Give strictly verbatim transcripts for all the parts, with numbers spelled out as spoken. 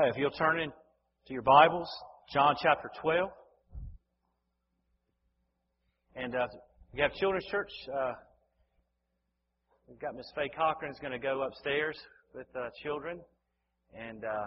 Okay, if you'll turn in to your Bibles, John chapter twelve. And uh, we have Children's Church. Uh, we've got Miss Faye Cochran's going to go upstairs with uh, children. And uh,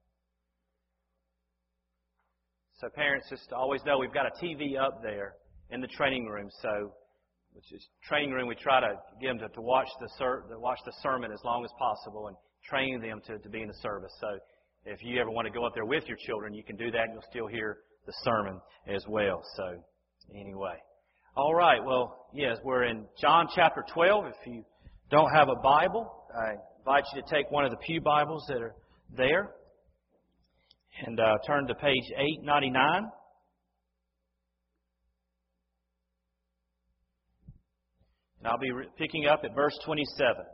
so parents just always know we've got a T V up there in the training room. So, which is training room, we try to get them to, to watch the ser- to watch the sermon as long as possible and train them to, to be in the service. So if you ever want to go up there with your children, you can do that and you'll still hear the sermon as well. So anyway. All right. Well, yes, we're in John chapter twelve. If you don't have a Bible, I invite you to take one of the pew Bibles that are there and uh, turn to page eight ninety-nine. And I'll be re- picking up at verse twenty-seven.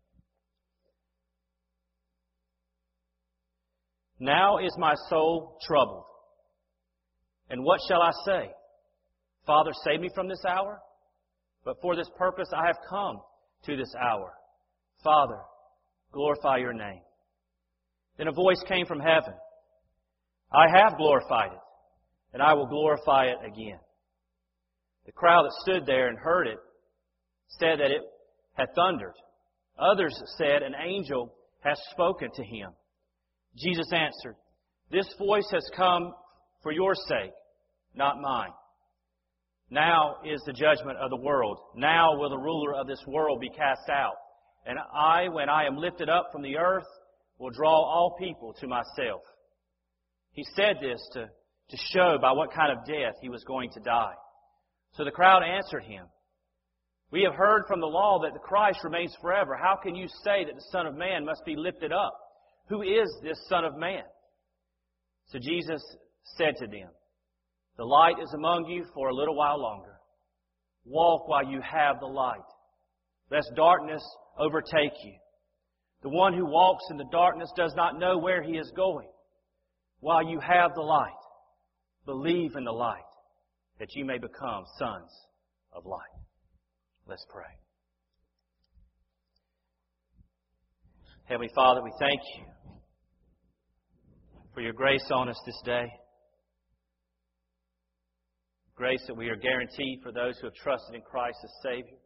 Now is my soul troubled. And what shall I say? Father, save me from this hour? But for this purpose I have come to this hour. Father, glorify your name. Then a voice came from heaven. I have glorified it, and I will glorify it again. The crowd that stood there and heard it said that it had thundered. Others said, an angel has spoken to him. Jesus answered, this voice has come for your sake, not mine. Now is the judgment of the world. Now will the ruler of this world be cast out. And I, when I am lifted up from the earth, will draw all people to myself. He said this to, to show by what kind of death he was going to die. So the crowd answered him, we have heard from the law that the Christ remains forever. How can you say that the Son of Man must be lifted up? Who is this Son of Man? So Jesus said to them, the light is among you for a little while longer. Walk while you have the light, lest darkness overtake you. The one who walks in the darkness does not know where he is going. While you have the light, believe in the light, that you may become sons of light. Let's pray. Heavenly Father, we thank you for your grace on us this day. Grace that we are guaranteed for those who have trusted in Christ as Savior.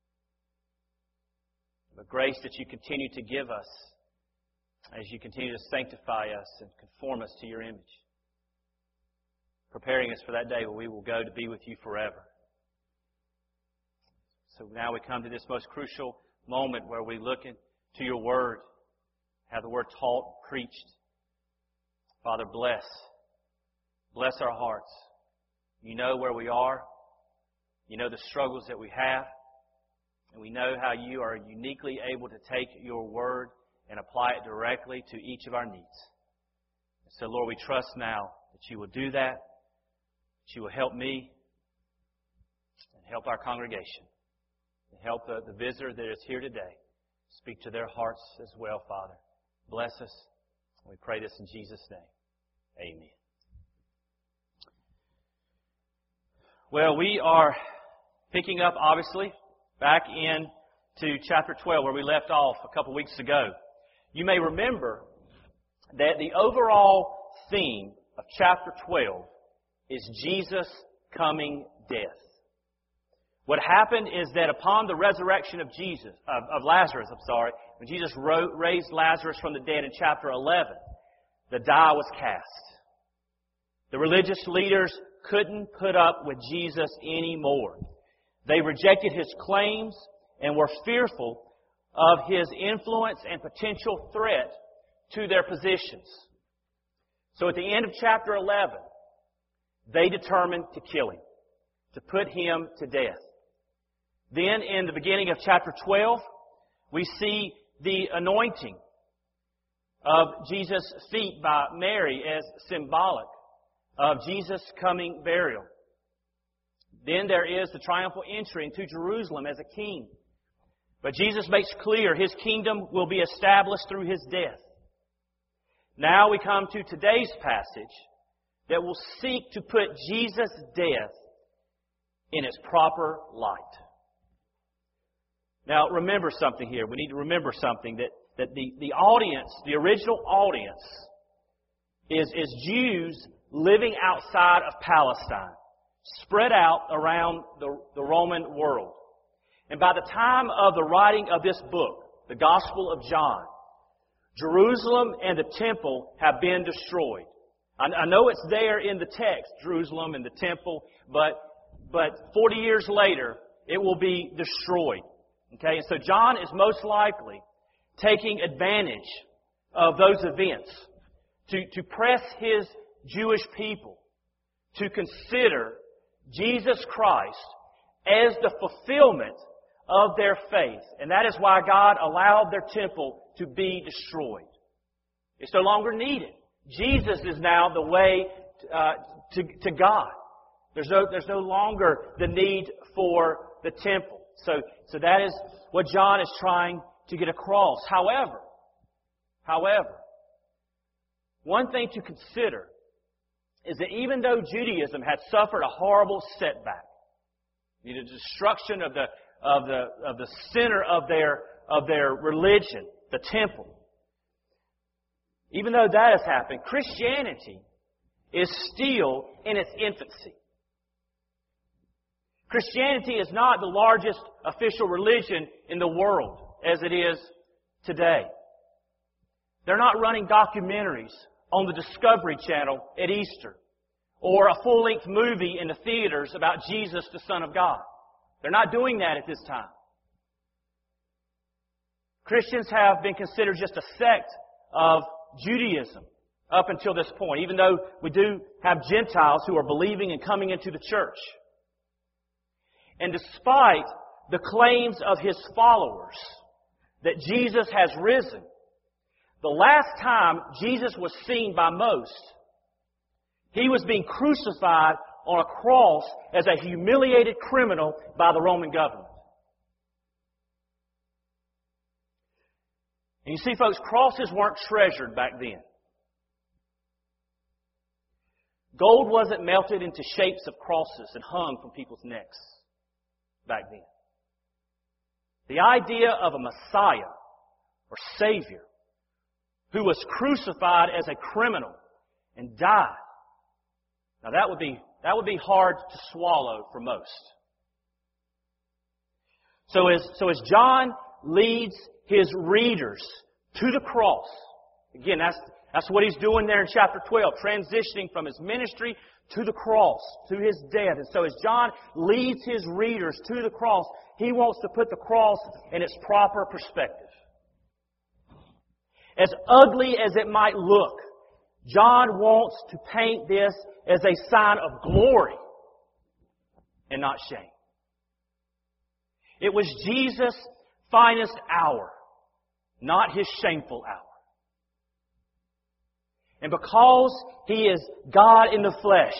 But grace that you continue to give us as you continue to sanctify us and conform us to your image. Preparing us for that day where we will go to be with you forever. So now we come to this most crucial moment where we look into your Word, have the Word taught, preached. Father, bless. Bless our hearts. You know where we are. You know the struggles that we have. And we know how you are uniquely able to take your Word and apply it directly to each of our needs. And so, Lord, we trust now that you will do that, that you will help me and help our congregation, and help the, the visitor that is here today. Speak to their hearts as well, Father. Bless us. We pray this in Jesus' name. Amen. Well, we are picking up, obviously, back into chapter twelve, where we left off a couple weeks ago. You may remember that the overall theme of chapter twelve is Jesus' coming death. What happened is that upon the resurrection of Jesus, of, of Lazarus, I'm sorry, when Jesus ro- raised Lazarus from the dead in chapter eleven, the die was cast. The religious leaders couldn't put up with Jesus anymore. They rejected His claims and were fearful of His influence and potential threat to their positions. So at the end of chapter eleven, they determined to kill Him, to put Him to death. Then in the beginning of chapter twelve, we see the anointing of Jesus' feet by Mary as symbolic of Jesus' coming burial. Then there is the triumphal entry into Jerusalem as a king. But Jesus makes clear His kingdom will be established through His death. Now we come to today's passage that will seek to put Jesus' death in its proper light. Now remember something here. We need to remember something, that, that the, the audience, the original audience is, is Jews living outside of Palestine, spread out around the, the Roman world. And by the time of the writing of this book, the Gospel of John, Jerusalem and the temple have been destroyed. I, I know it's there in the text, Jerusalem and the temple, but, but forty years later, it will be destroyed. Okay, and so John is most likely taking advantage of those events to, to press his Jewish people to consider Jesus Christ as the fulfillment of their faith. And that is why God allowed their temple to be destroyed. It's no longer needed. Jesus is now the way uh, to, to God. There's no, there's no longer the need for the temple. So, so that is what John is trying to get across. However, however, one thing to consider is that even though Judaism had suffered a horrible setback, the destruction of the of the of the center of their of their religion, the temple, even though that has happened, Christianity is still in its infancy. Christianity is not the largest official religion in the world as it is today. They're not running documentaries on the Discovery Channel at Easter or a full-length movie in the theaters about Jesus, the Son of God. They're not doing that at this time. Christians have been considered just a sect of Judaism up until this point, even though we do have Gentiles who are believing and coming into the church. And despite the claims of His followers that Jesus has risen, the last time Jesus was seen by most, He was being crucified on a cross as a humiliated criminal by the Roman government. And you see, folks, crosses weren't treasured back then. Gold wasn't melted into shapes of crosses and hung from people's necks back then. The idea of a Messiah or Savior who was crucified as a criminal and died, now that would be that would be hard to swallow for most. So as so as John leads his readers to the cross, again, that's that's what he's doing there in chapter twelve, transitioning from his ministry to the cross, to His death. And so as John leads his readers to the cross, he wants to put the cross in its proper perspective. As ugly as it might look, John wants to paint this as a sign of glory and not shame. It was Jesus' finest hour, not His shameful hour. And because He is God in the flesh,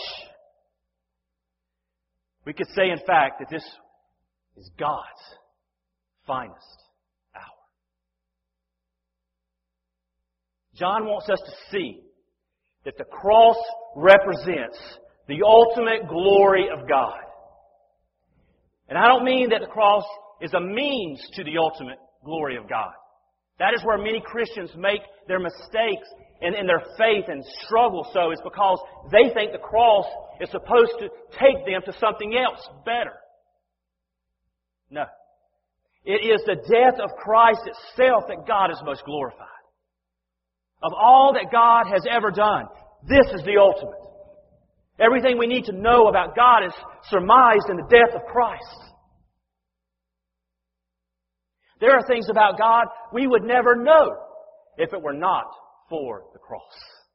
we could say, in fact, that this is God's finest hour. John wants us to see that the cross represents the ultimate glory of God. And I don't mean that the cross is a means to the ultimate glory of God. That is where many Christians make their mistakes in, in their faith and struggle so, is because they think the cross is supposed to take them to something else better. No. It is the death of Christ itself that God is most glorified. Of all that God has ever done, this is the ultimate. Everything we need to know about God is surmised in the death of Christ. There are things about God we would never know if it were not for the cross.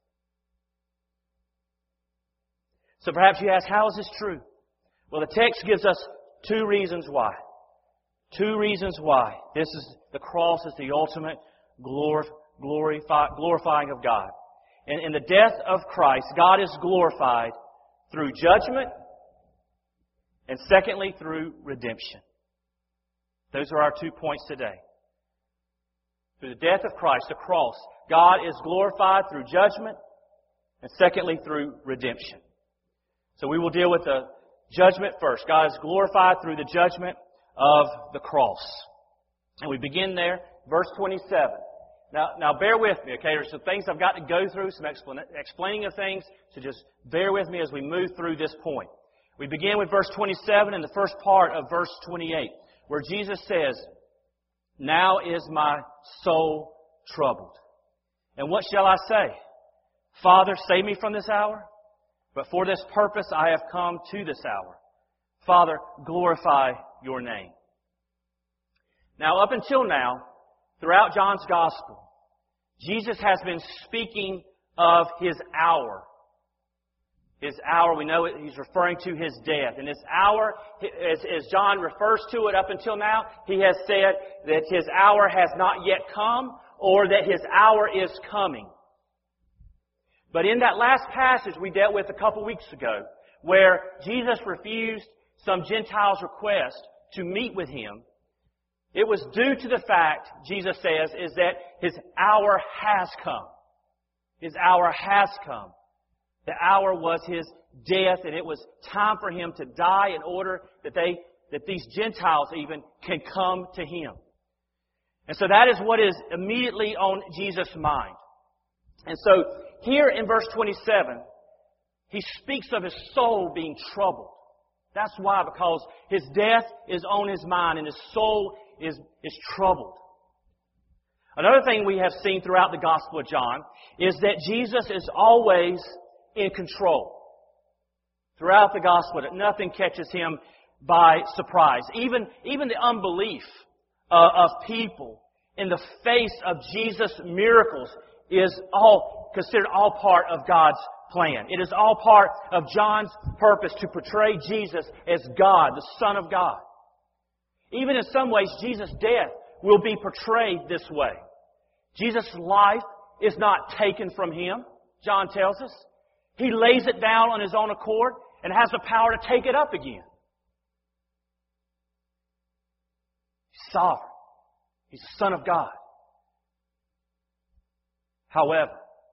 So perhaps you ask, how is this true? Well, the text gives us two reasons why. Two reasons why. This is the cross is the ultimate glor- glorify, glorifying of God. And in the death of Christ, God is glorified through judgment and secondly through redemption. Those are our two points today. Through the death of Christ, the cross, God is glorified through judgment and secondly through redemption. So we will deal with the judgment first. God is glorified through the judgment of the cross. And we begin there, verse twenty-seven. Now, now bear with me, okay? There's some things I've got to go through, some explan- explaining of things, so just bear with me as we move through this point. We begin with verse twenty-seven and the first part of verse twenty-eight, where Jesus says, "Now is my soul troubled. And what shall I say? Father, save me from this hour? But for this purpose I have come to this hour. Father, glorify your name." Now, up until now, throughout John's Gospel, Jesus has been speaking of His hour. His hour, we know it, He's referring to His death. And His hour, as, as John refers to it up until now, He has said that His hour has not yet come, or that His hour is coming. But in that last passage we dealt with a couple weeks ago, where Jesus refused some Gentiles' request to meet with Him, it was due to the fact, Jesus says, is that His hour has come. His hour has come. The hour was His death, and it was time for Him to die in order that they, that these Gentiles even can come to Him. And so that is what is immediately on Jesus' mind. And so here in verse twenty-seven, He speaks of His soul being troubled. That's why, because His death is on His mind and His soul is, is troubled. Another thing we have seen throughout the Gospel of John is that Jesus is always in control. Throughout the Gospel, that nothing catches Him by surprise. Even, even the unbelief uh, of people in the face of Jesus' miracles is all considered all part of God's plan. It is all part of John's purpose to portray Jesus as God, the Son of God. Even in some ways, Jesus' death will be portrayed this way. Jesus' life is not taken from Him, John tells us. He lays it down on His own accord and has the power to take it up again. He's sovereign. He's the Son of God. However,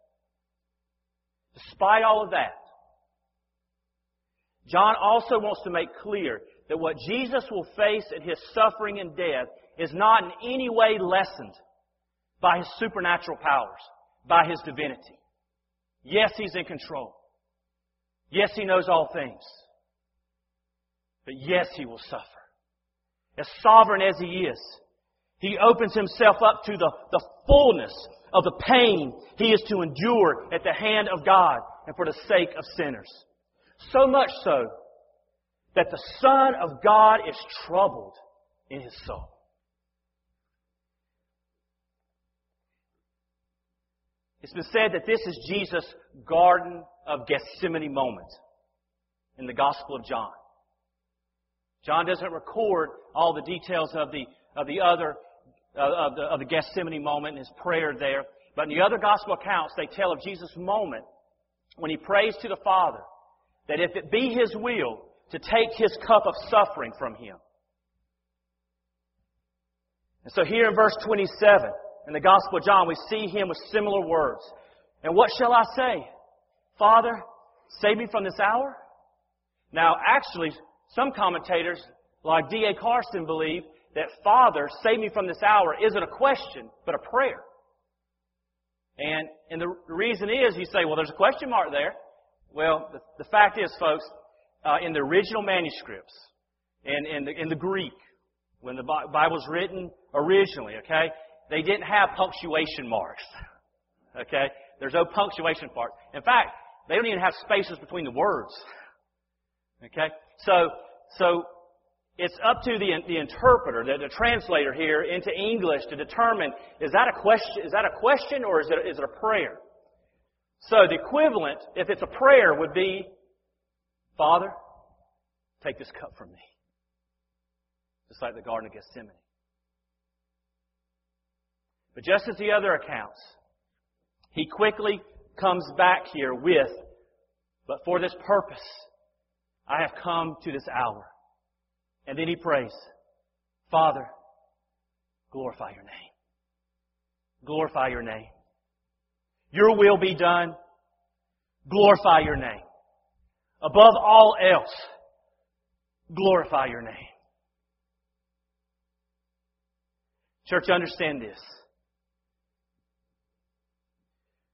despite all of that, John also wants to make clear that what Jesus will face in His suffering and death is not in any way lessened by His supernatural powers, by His divinity. Yes, He's in control. Yes, He knows all things. But yes, He will suffer. As sovereign as He is, He opens Himself up to the, the fullness of the pain He is to endure at the hand of God and for the sake of sinners. So much so that the Son of God is troubled in His soul. It's been said that this is Jesus' Garden of Gethsemane moment in the Gospel of John. John doesn't record all the details of the of the other uh, of the of the Gethsemane moment and His prayer there, but in the other Gospel accounts they tell of Jesus' moment when He prays to the Father that if it be His will to take His cup of suffering from Him. And so here in verse twenty-seven, in the Gospel of John, we see Him with similar words. And what shall I say? Father, save me from this hour? Now, actually, some commentators, like D A Carson, believe that Father, save me from this hour isn't a question, but a prayer. And, and the reason is, you say, well, there's a question mark there. Well, the, the fact is, folks, uh, in the original manuscripts, and in, in, the, in the Greek, when the Bible was written originally, okay, they didn't have punctuation marks. Okay? There's no punctuation marks. In fact, they don't even have spaces between the words. Okay? So, so it's up to the, the interpreter, the, the translator here into English to determine, is that a question, is that a question or is it, is it a prayer? So the equivalent, if it's a prayer, would be, Father, take this cup from me. Just like the Garden of Gethsemane. But just as the other accounts, He quickly comes back here with, but for this purpose, I have come to this hour. And then He prays, Father, glorify your name. Glorify your name. Your will be done. Glorify your name. Above all else, glorify your name. Church, understand this.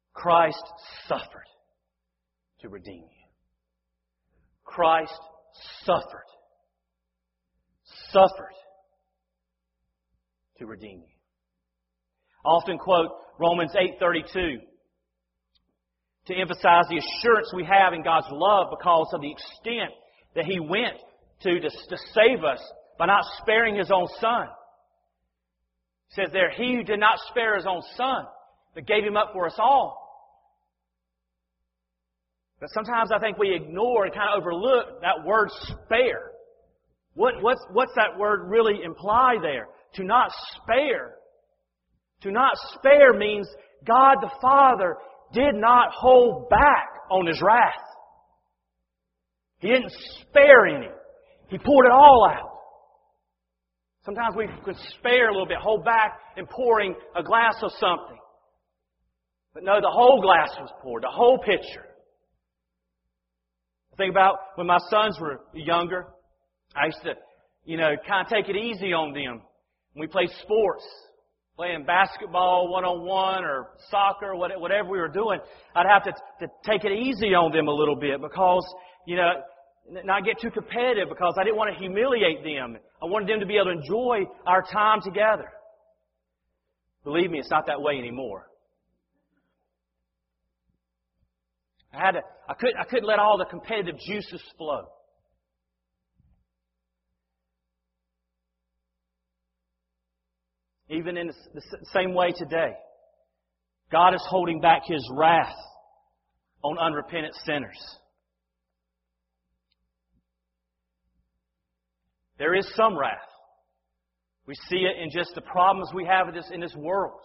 Christ suffered to redeem you. Christ suffered. Suffered to redeem you. I often quote Romans eight thirty-two to emphasize the assurance we have in God's love because of the extent that He went to, to to save us by not sparing His own Son. It says there, He who did not spare His own Son, but gave Him up for us all. But sometimes I think we ignore and kind of overlook that word spare. What, what's, what's that word really imply there? To not spare. To not spare means God the Father did not hold back on His wrath. He didn't spare any. He poured it all out. Sometimes we can spare a little bit, hold back in pouring a glass of something. But no, the whole glass was poured, the whole pitcher. Think about when my sons were younger, I used to, you know, kind of take it easy on them. When we played sports, playing basketball one-on-one or soccer, whatever we were doing, I'd have to, to take it easy on them a little bit because, you know, not get too competitive because I didn't want to humiliate them. I wanted them to be able to enjoy our time together. Believe me, it's not that way anymore. I had to, I couldn't, I couldn't let all the competitive juices flow. Even in the same way today, God is holding back His wrath on unrepentant sinners. There is some wrath. We see it in just the problems we have in this, in this world.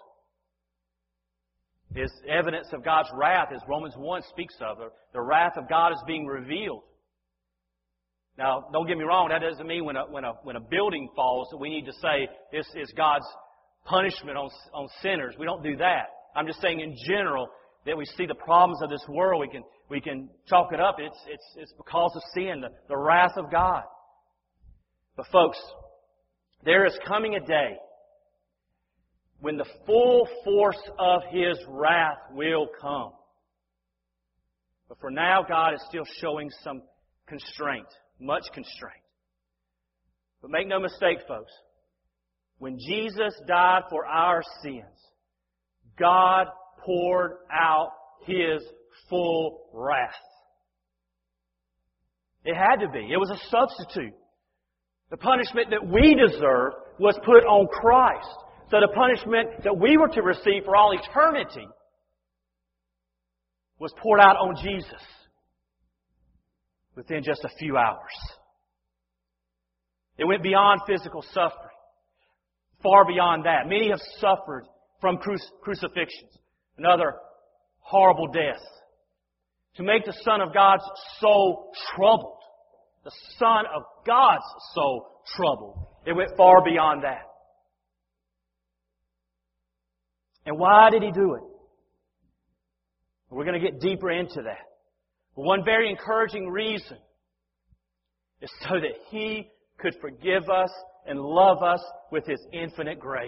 Is evidence of God's wrath, as Romans one speaks of. The wrath of God is being revealed. Now, don't get me wrong, that doesn't mean when a, when a, when a building falls that we need to say this is God's punishment on, on sinners. We don't do that. I'm just saying in general that we see the problems of this world, we can, we can chalk it up. It's, it's, it's because of sin, the, the wrath of God. But folks, there is coming a day when the full force of His wrath will come. But for now, God is still showing some constraint, much constraint. But make no mistake, folks, when Jesus died for our sins, God poured out His full wrath. It had to be. It was a substitute. The punishment that we deserved was put on Christ. So the punishment that we were to receive for all eternity was poured out on Jesus within just a few hours. It went beyond physical suffering. Far beyond that. Many have suffered from crucifixions and other horrible deaths. To make the Son of God's soul troubled. The Son of God's soul troubled. It went far beyond that. And why did He do it? We're going to get deeper into that. But one very encouraging reason is so that He could forgive us and love us with His infinite grace.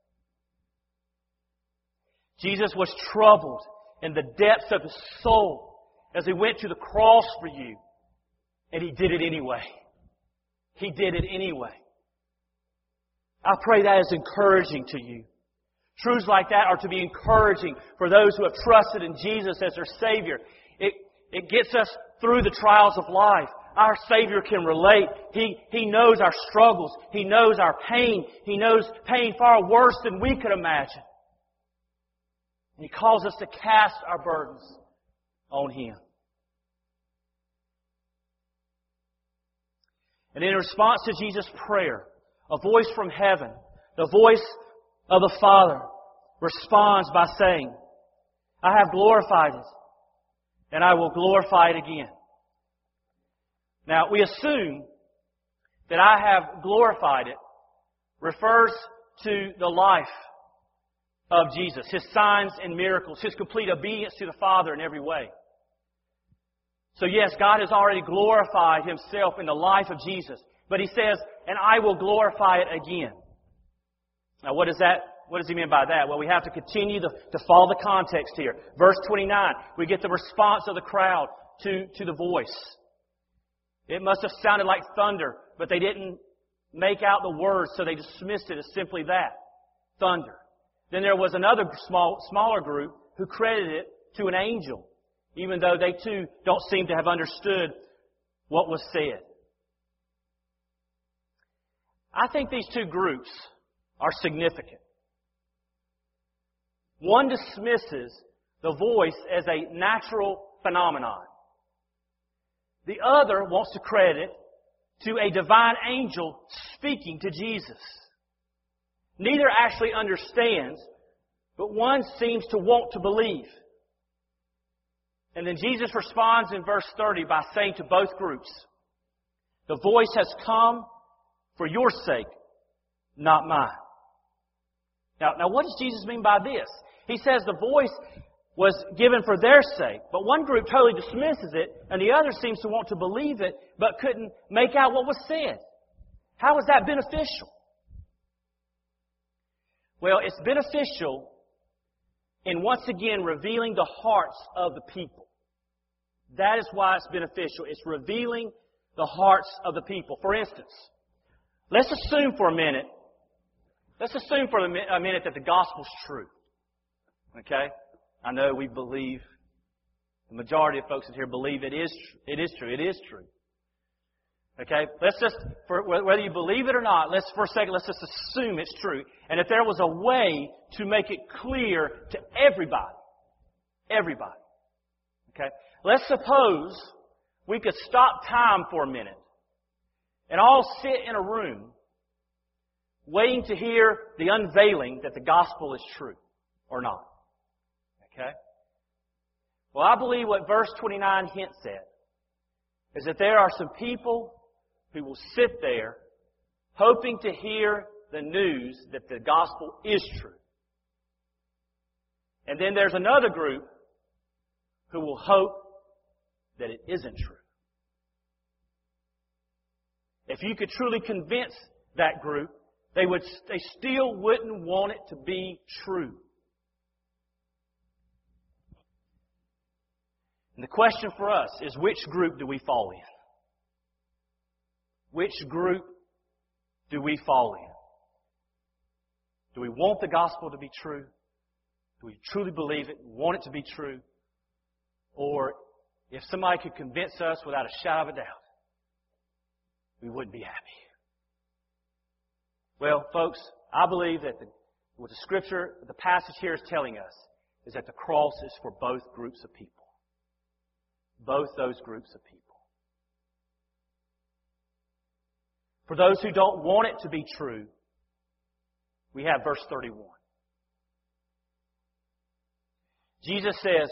Jesus was troubled in the depths of His soul as He went to the cross for you. And He did it anyway. He did it anyway. I pray that is encouraging to you. Truths like that are to be encouraging for those who have trusted in Jesus as their Savior. It, it gets us through the trials of life. Our Savior can relate. He, he knows our struggles. He knows our pain. He knows pain far worse than we could imagine. And He calls us to cast our burdens on Him. And in response to Jesus' prayer, a voice from heaven, the voice of the Father, responds by saying, I have glorified it, and I will glorify it again. Now, we assume that I have glorified it refers to the life of Jesus, His signs and miracles, His complete obedience to the Father in every way. So yes, God has already glorified Himself in the life of Jesus. But He says, and I will glorify it again. Now what does that What does he mean by that? Well, we have to continue to, to follow the context here. Verse twenty-nine, we get the response of the crowd to, to the voice. It must have sounded like thunder, but they didn't make out the words, so they dismissed it as simply that, thunder. Then there was another small, smaller group who credited it to an angel, even though they too don't seem to have understood what was said. I think these two groups are significant. One dismisses the voice as a natural phenomenon. The other wants to credit to a divine angel speaking to Jesus. Neither actually understands, but one seems to want to believe. And then Jesus responds in verse thirty by saying to both groups, "The voice has come for your sake, not mine." Now, now what does Jesus mean by this? He says the voice was given for their sake, but one group totally dismisses it, and the other seems to want to believe it, but couldn't make out what was said. How is that beneficial? Well, it's beneficial in once again revealing the hearts of the people. That is why it's beneficial. It's revealing the hearts of the people. For instance, let's assume for a minute, let's assume for a minute that the gospel's true. Okay? I know we believe, the majority of folks in here believe it is, it is true. It is true. Okay? Let's just, for, whether you believe it or not, let's for a second, let's just assume it's true. And if there was a way to make it clear to everybody, everybody, okay? Let's suppose we could stop time for a minute and all sit in a room waiting to hear the unveiling that the gospel is true or not. Okay? Well, I believe what verse twenty-nine hints at is that there are some people who will sit there hoping to hear the news that the gospel is true. And then there's another group who will hope that it isn't true. If you could truly convince that group, they would, they still wouldn't want it to be true. And the question for us is, which group do we fall in? Which group do we fall in? Do we want the gospel to be true? Do we truly believe it, want it to be true? Or if somebody could convince us without a shadow of a doubt, we wouldn't be happy. Well, folks, I believe that the, what the Scripture, the passage here is telling us is that the cross is for both groups of people. Both those groups of people. For those who don't want it to be true, we have verse thirty-one. Jesus says,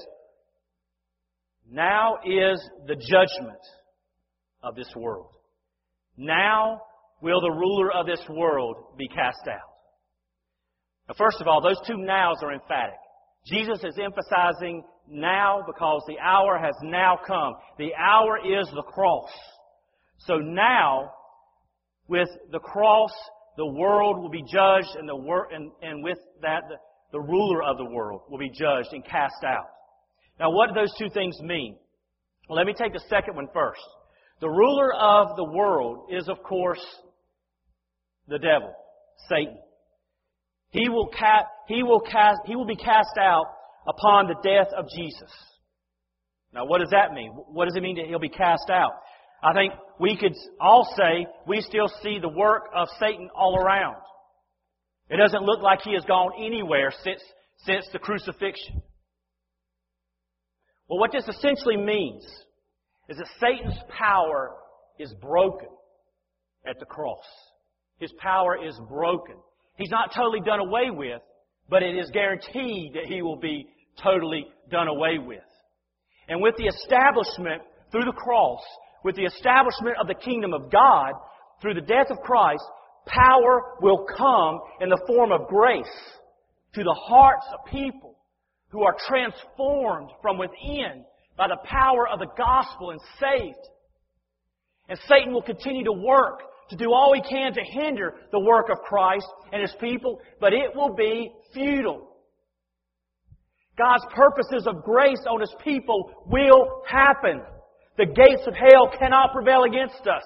"Now is the judgment of this world. Now will the ruler of this world be cast out." Now, first of all, those two nows are emphatic. Jesus is emphasizing now because the hour has now come. The hour is the cross. So now, with the cross, the world will be judged, and the wor- and, and with that, the, the ruler of the world will be judged and cast out. Now, what do those two things mean? Well, let me take the second one first. The ruler of the world is, of course, the devil, Satan. He will cast, he will cast, he will be cast out upon the death of Jesus. Now, what does that mean? What does it mean that he'll be cast out? I think we could all say we still see the work of Satan all around. It doesn't look like he has gone anywhere since, since the crucifixion. Well, what this essentially means is that Satan's power is broken at the cross. His power is broken. He's not totally done away with, but it is guaranteed that he will be totally done away with. And with the establishment through the cross, with the establishment of the kingdom of God, through the death of Christ, power will come in the form of grace to the hearts of people who are transformed from within by the power of the gospel and saved. And Satan will continue to work to do all we can to hinder the work of Christ and His people, but it will be futile. God's purposes of grace on His people will happen. The gates of hell cannot prevail against us.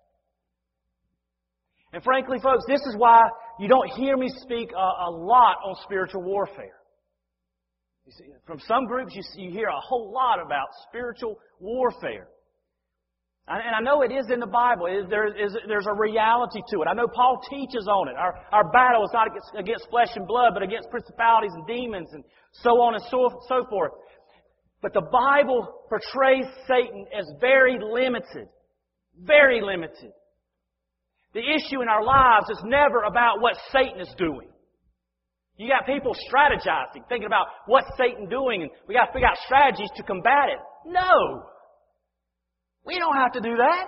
And frankly, folks, this is why you don't hear me speak a, a lot on spiritual warfare. You see, from some groups, you, see, you hear a whole lot about spiritual warfare. And I know it is in the Bible. It is, there is, there's a reality to it. I know Paul teaches on it. Our, our battle is not against, against flesh and blood, but against principalities and demons and so on and so, so forth. But the Bible portrays Satan as very limited. Very limited. The issue in our lives is never about what Satan is doing. You got people strategizing, thinking about what's Satan doing, and we got to figure out strategies to combat it. No! We don't have to do that.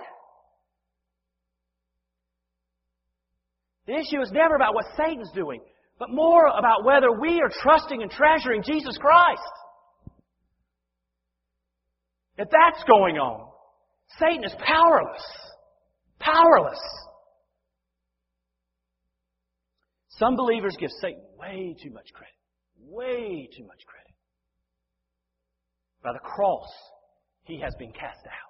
The issue is never about what Satan's doing, but more about whether we are trusting and treasuring Jesus Christ. If that's going on, Satan is powerless. Powerless. Some believers give Satan way too much credit. Way too much credit. By the cross, he has been cast out.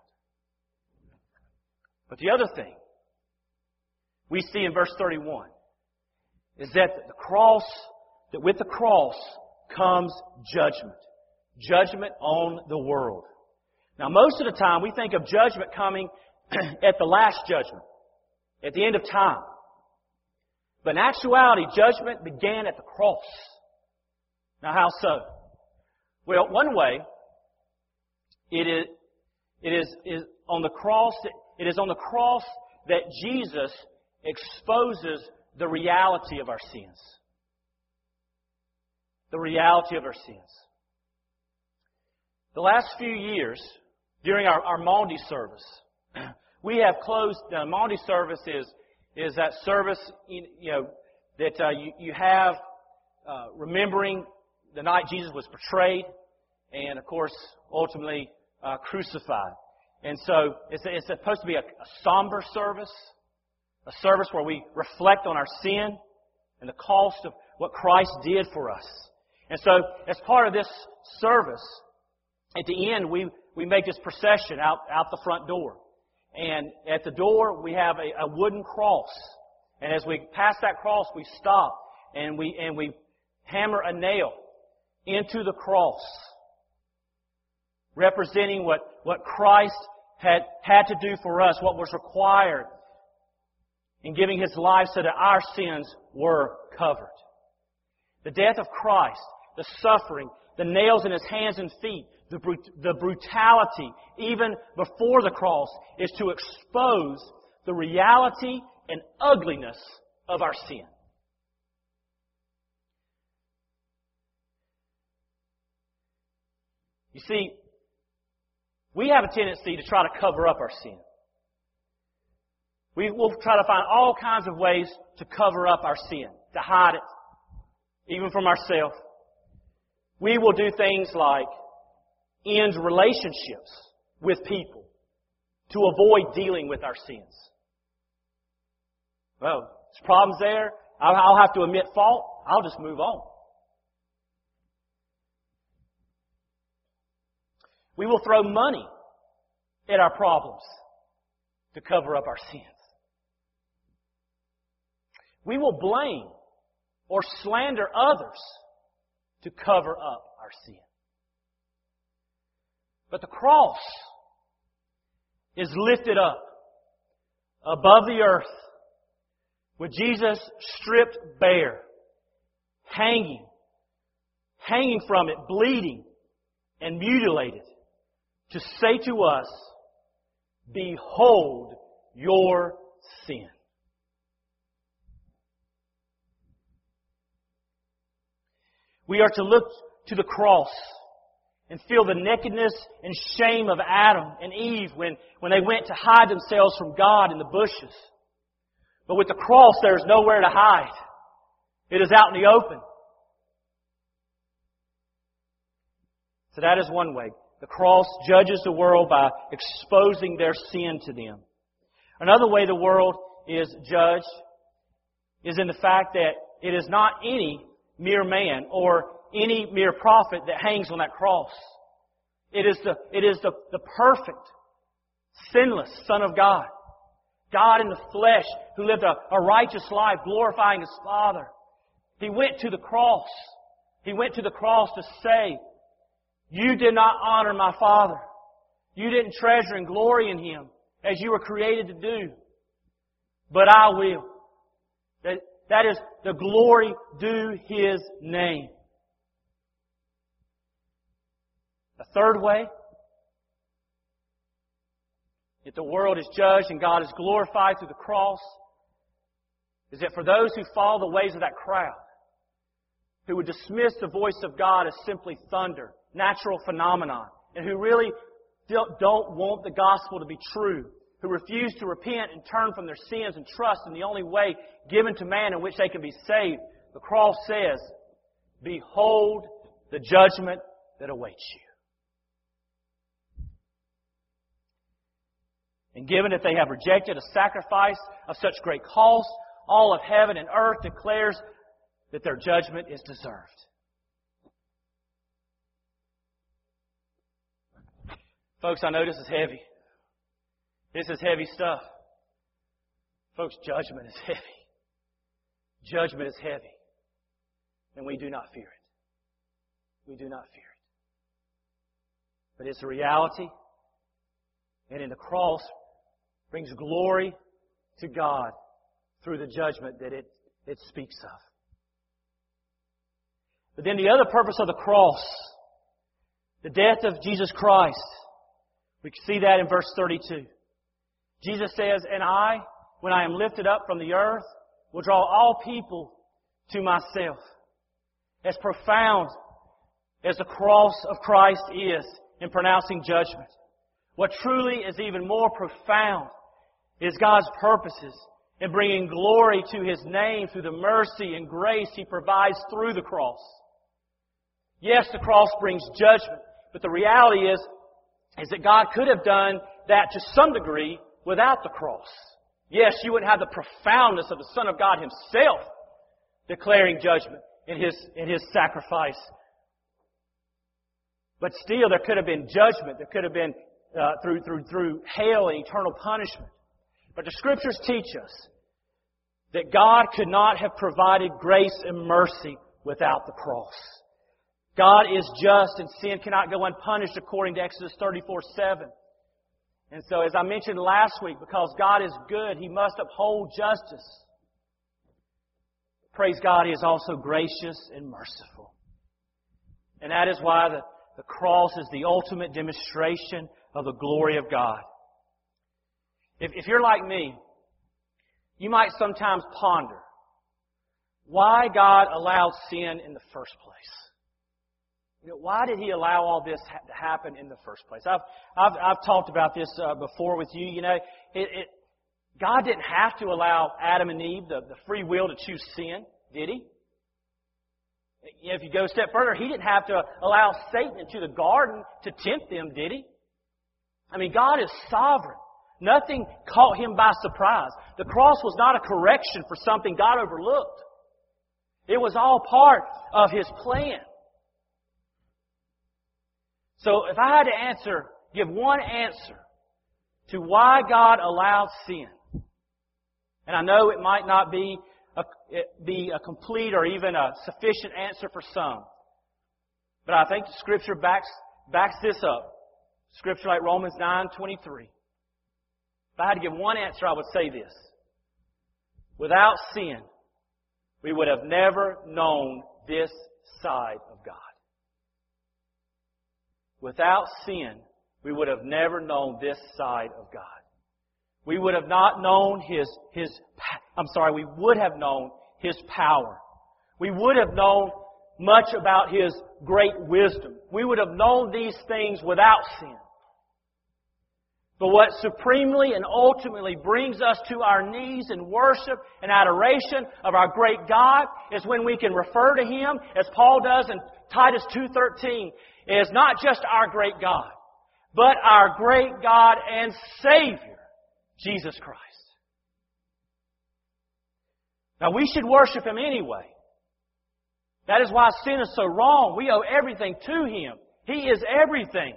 But the other thing we see in verse thirty-one is that the cross, that with the cross comes judgment. Judgment on the world. Now, most of the time we think of judgment coming at the last judgment, at the end of time. But in actuality, judgment began at the cross. Now, how so? Well, one way, it is, it is, is on the cross, it is on the cross that Jesus exposes the reality of our sins. The reality of our sins. The last few years, during our, our Maundy service, we have closed, uh, Maundy service is is that service, you know, that uh, you, you have uh, remembering the night Jesus was betrayed and, of course, ultimately uh, crucified. And so it's, it's supposed to be a, a somber service, a service where we reflect on our sin and the cost of what Christ did for us. And so as part of this service, at the end, we, we make this procession out, out the front door. And at the door, we have a, a wooden cross. And as we pass that cross, we stop and we and we hammer a nail into the cross, representing what, what Christ had, had to do for us, what was required in giving His life so that our sins were covered. The death of Christ, the suffering, the nails in His hands and feet, The, brut- the brutality, even before the cross, is to expose the reality and ugliness of our sin. You see, we have a tendency to try to cover up our sin. We will try to find all kinds of ways to cover up our sin, to hide it, even from ourselves. We will do things like end relationships with people to avoid dealing with our sins. Well, there's problems there. I'll, I'll have to admit fault. I'll just move on. We will throw money at our problems to cover up our sins. We will blame or slander others to cover up our sin. But the cross is lifted up above the earth with Jesus stripped bare, hanging, hanging from it, bleeding and mutilated, to say to us, "Behold your sin." We are to look to the cross and feel the nakedness and shame of Adam and Eve when, when they went to hide themselves from God in the bushes. But with the cross, there is nowhere to hide. It is out in the open. So that is one way. The cross judges the world by exposing their sin to them. Another way the world is judged is in the fact that it is not any mere man or any mere prophet that hangs on that cross. It is the, it is the, the perfect, sinless Son of God. God in the flesh who lived a, a righteous life, glorifying His Father. He went to the cross. He went to the cross to say, you did not honor my Father. You didn't treasure and glory in Him as you were created to do. But I will. That, that is the glory due His name. The third way that the world is judged and God is glorified through the cross is that for those who follow the ways of that crowd, who would dismiss the voice of God as simply thunder, natural phenomenon, and who really don't want the gospel to be true, who refuse to repent and turn from their sins and trust in the only way given to man in which they can be saved, the cross says, behold the judgment that awaits you. And given that they have rejected a sacrifice of such great cost, all of heaven and earth declares that their judgment is deserved. Folks, I know this is heavy. This is heavy stuff. Folks, judgment is heavy. Judgment is heavy. And we do not fear it. We do not fear it. But it's a reality. And in the cross brings glory to God through the judgment that it, it speaks of. But then the other purpose of the cross, the death of Jesus Christ, we can see that in verse thirty-two. Jesus says, and I, when I am lifted up from the earth, will draw all people to myself. As profound as the cross of Christ is in pronouncing judgment, what truly is even more profound is God's purposes in bringing glory to His name through the mercy and grace He provides through the cross. Yes, the cross brings judgment, but the reality is, is that God could have done that to some degree without the cross. Yes, you wouldn't have the profoundness of the Son of God Himself declaring judgment in His, in His sacrifice. But still, there could have been judgment. There could have been uh, through, through, through hell and eternal punishment. But the Scriptures teach us that God could not have provided grace and mercy without the cross. God is just and sin cannot go unpunished according to Exodus thirty-four seven. And so as I mentioned last week, because God is good, He must uphold justice. Praise God, He is also gracious and merciful. And that is why the, the cross is the ultimate demonstration of the glory of God. If, if you're like me, you might sometimes ponder why God allowed sin in the first place. You know, why did He allow all this ha- to happen in the first place? I've I've, I've talked about this uh, before with you. You know, it, it, God didn't have to allow Adam and Eve the, the free will to choose sin, did He? You know, if you go a step further, He didn't have to allow Satan into the garden to tempt them, did He? I mean, God is sovereign. Nothing caught Him by surprise. The cross was not a correction for something God overlooked. It was all part of His plan. So if I had to answer, give one answer to why God allowed sin, and I know it might not be a, be a complete or even a sufficient answer for some, but I think the Scripture backs, backs this up. Scripture like Romans nine twenty-three. If I had to give one answer, I would say this. Without sin, we would have never known this side of God. Without sin, we would have never known this side of God. We would have not known His, His, I'm sorry, we would have known His power. We would have known much about His great wisdom. We would have known these things without sin. But what supremely and ultimately brings us to our knees in worship and adoration of our great God is when we can refer to Him, as Paul does in Titus two thirteen, is not just our great God, but our great God and Savior, Jesus Christ. Now, we should worship Him anyway. That is why sin is so wrong. We owe everything to Him. He is everything.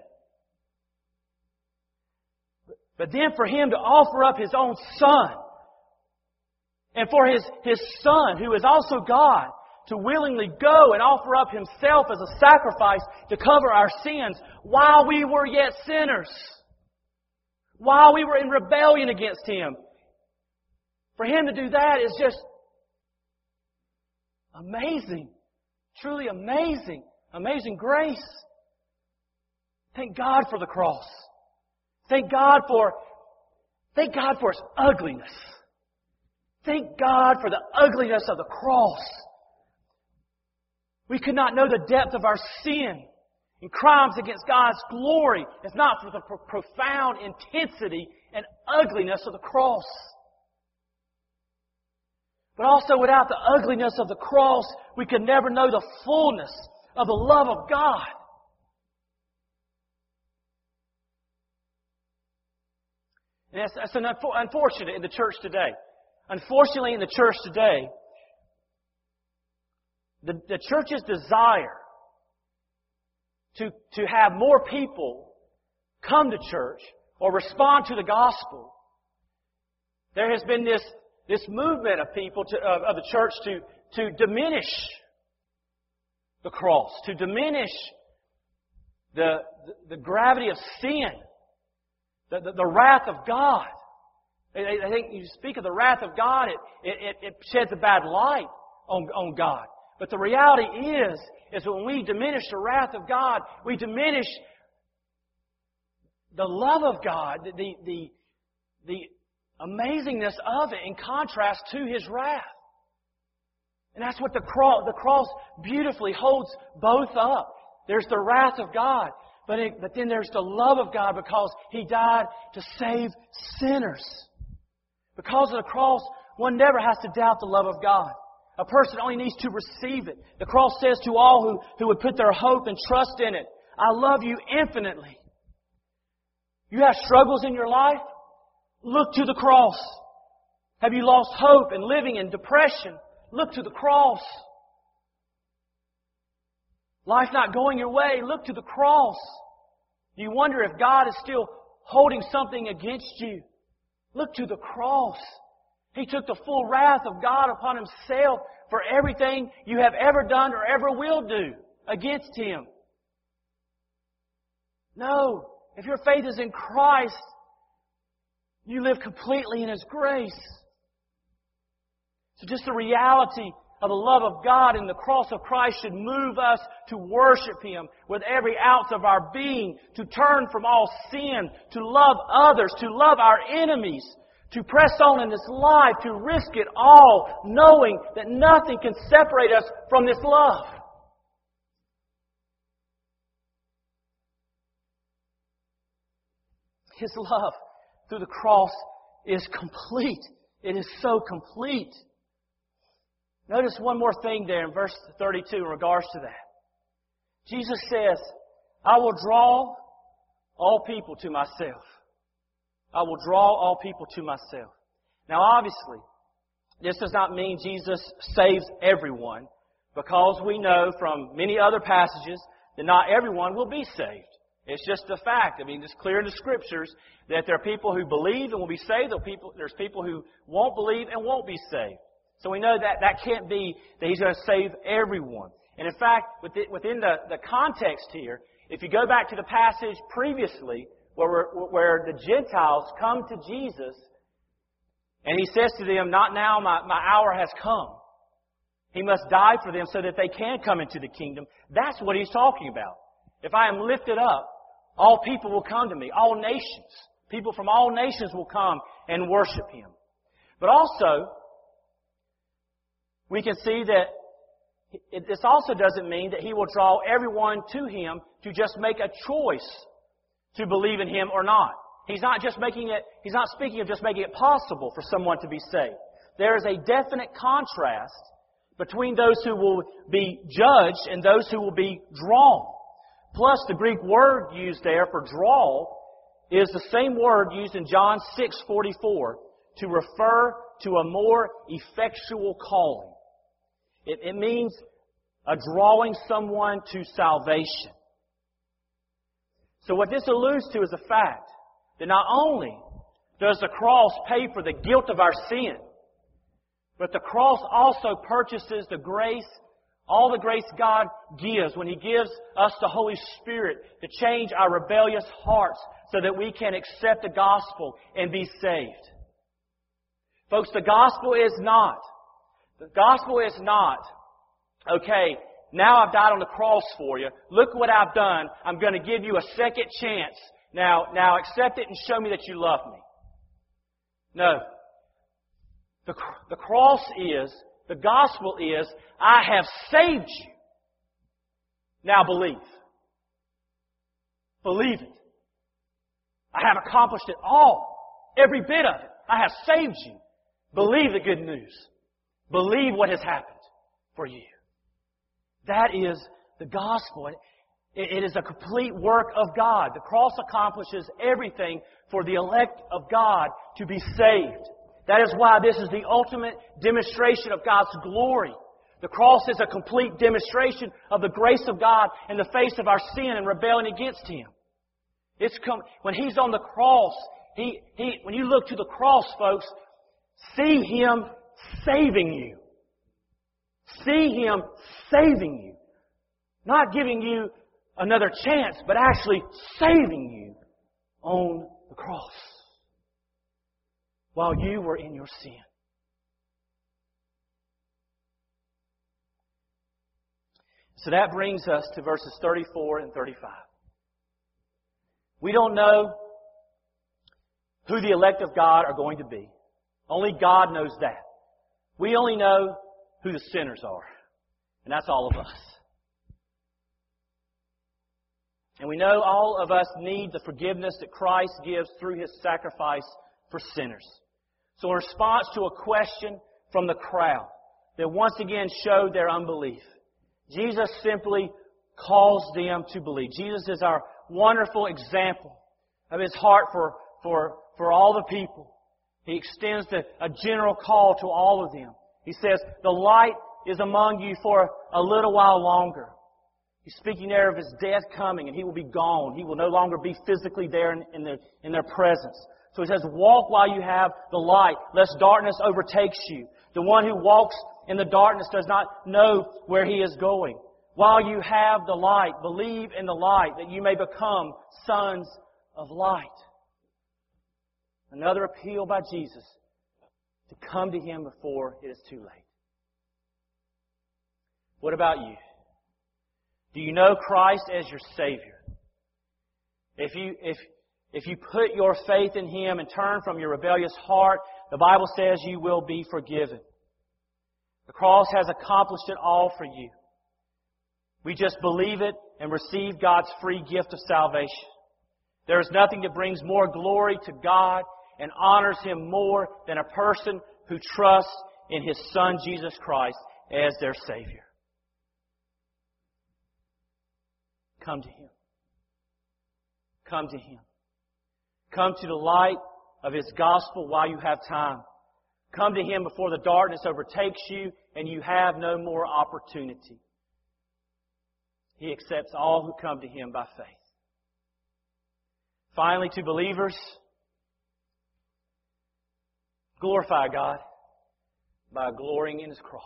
But then for Him to offer up His own Son, and for His, His Son, who is also God, to willingly go and offer up Himself as a sacrifice to cover our sins while we were yet sinners, while we were in rebellion against Him. For Him to do that is just amazing. Truly amazing. Amazing grace. Thank God for the cross. Thank God for, thank God for its ugliness. Thank God for the ugliness of the cross. We could not know the depth of our sin and crimes against God's glory if not for the pro- profound intensity and ugliness of the cross. But also without the ugliness of the cross, we could never know the fullness of the love of God. And that's, that's an unfor- unfortunate in the church today. Unfortunately, in the church today, the, the church's desire to, to have more people come to church or respond to the gospel, there has been this, this movement of people, to, of, of the church to, to diminish the cross, to diminish the, the, the gravity of sin, the, the, the wrath of God. I think you speak of the wrath of God, it, it, it sheds a bad light on, on God. But the reality is, is when we diminish the wrath of God, we diminish the love of God, the, the, the amazingness of it in contrast to His wrath. And that's what the cross, the cross beautifully holds both up. There's the wrath of God, but, it, but then there's the love of God because He died to save sinners. Because of the cross, one never has to doubt the love of God. A person only needs to receive it. The cross says to all who, who would put their hope and trust in it, I love you infinitely. You have struggles in your life? Look to the cross. Have you lost hope and living in depression? Look to the cross. Life not going your way? Look to the cross. Do you wonder if God is still holding something against you? Look to the cross. He took the full wrath of God upon Himself for everything you have ever done or ever will do against Him. No. If your faith is in Christ, you live completely in His grace. So just the reality of the love of God in the cross of Christ should move us to worship Him with every ounce of our being, to turn from all sin, to love others, to love our enemies, to press on in this life, to risk it all, knowing that nothing can separate us from this love. His love through the cross is complete. It is so complete. Notice one more thing there in verse thirty-two in regards to that. Jesus says, I will draw all people to myself. I will draw all people to myself. Now obviously, this does not mean Jesus saves everyone, because we know from many other passages that not everyone will be saved. It's just a fact. I mean, it's clear in the Scriptures that there are people who believe and will be saved. There are people, there's people who won't believe and won't be saved. So we know that that can't be that He's going to save everyone. And in fact, within the, the context here, if you go back to the passage previously where, where the Gentiles come to Jesus and He says to them, not now, my, my hour has come. He must die for them so that they can come into the kingdom. That's what He's talking about. If I am lifted up, all people will come to me. All nations. People from all nations will come and worship Him. But also, we can see that it, this also doesn't mean that He will draw everyone to Him to just make a choice to believe in Him or not. He's not just making it, He's not speaking of just making it possible for someone to be saved. There is a definite contrast between those who will be judged and those who will be drawn. Plus, the Greek word used there for draw is the same word used in John six forty-four to refer to a more effectual calling. It, it means a drawing someone to salvation. So what this alludes to is the fact that not only does the cross pay for the guilt of our sin, but the cross also purchases the grace, all the grace God gives when He gives us the Holy Spirit to change our rebellious hearts so that we can accept the gospel and be saved. Folks, the gospel is not, the gospel is not, okay, now I've died on the cross for you. Look what I've done. I'm going to give you a second chance. Now, now accept it and show me that you love me. No. The, the cross is, the gospel is, I have saved you. Now believe. Believe it. I have accomplished it all. Every bit of it. I have saved you. Believe the good news. Believe what has happened for you. That is the gospel. It is a complete work of God. The cross accomplishes everything for the elect of God to be saved. That is why this is the ultimate demonstration of God's glory. The cross is a complete demonstration of the grace of God in the face of our sin and rebelling against Him. It's come, when He's on the cross, he, he, when you look to the cross, folks, see Him saving you. See Him saving you. Not giving you another chance, but actually saving you on the cross while you were in your sin. So that brings us to verses thirty-four and thirty-five. We don't know who the elect of God are going to be. Only God knows that. We only know who the sinners are. And that's all of us. And we know all of us need the forgiveness that Christ gives through His sacrifice for sinners. So in response to a question from the crowd that once again showed their unbelief, Jesus simply calls them to believe. Jesus is our wonderful example of His heart for, for, for all the people. He extends the, a general call to all of them. He says, the light is among you for a little while longer. He's speaking there of His death coming, and He will be gone. He will no longer be physically there in, in, their, in their presence. So He says, walk while you have the light, lest darkness overtakes you. The one who walks in the darkness does not know where he is going. While you have the light, believe in the light, that you may become sons of light. Another appeal by Jesus to come to Him before it is too late. What about you? Do you know Christ as your Savior? If you, if, if you put your faith in Him and turn from your rebellious heart, the Bible says you will be forgiven. The cross has accomplished it all for you. We just believe it and receive God's free gift of salvation. There is nothing that brings more glory to God and honors Him more than a person who trusts in His Son, Jesus Christ, as their Savior. Come to Him. Come to Him. Come to the light of His gospel while you have time. Come to Him before the darkness overtakes you and you have no more opportunity. He accepts all who come to Him by faith. Finally, to believers, glorify God by glorying in His cross.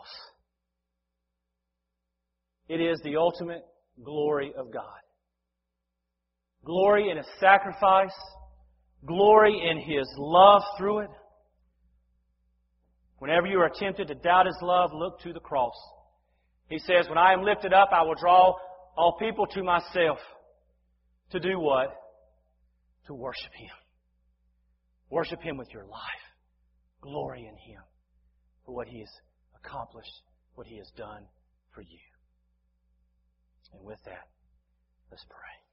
It is the ultimate glory of God. Glory in His sacrifice. Glory in His love through it. Whenever you are tempted to doubt His love, look to the cross. He says, when I am lifted up, I will draw all people to myself. To do what? To worship Him. Worship Him with your life. Glory in Him for what He has accomplished, what He has done for you. And with that, let's pray.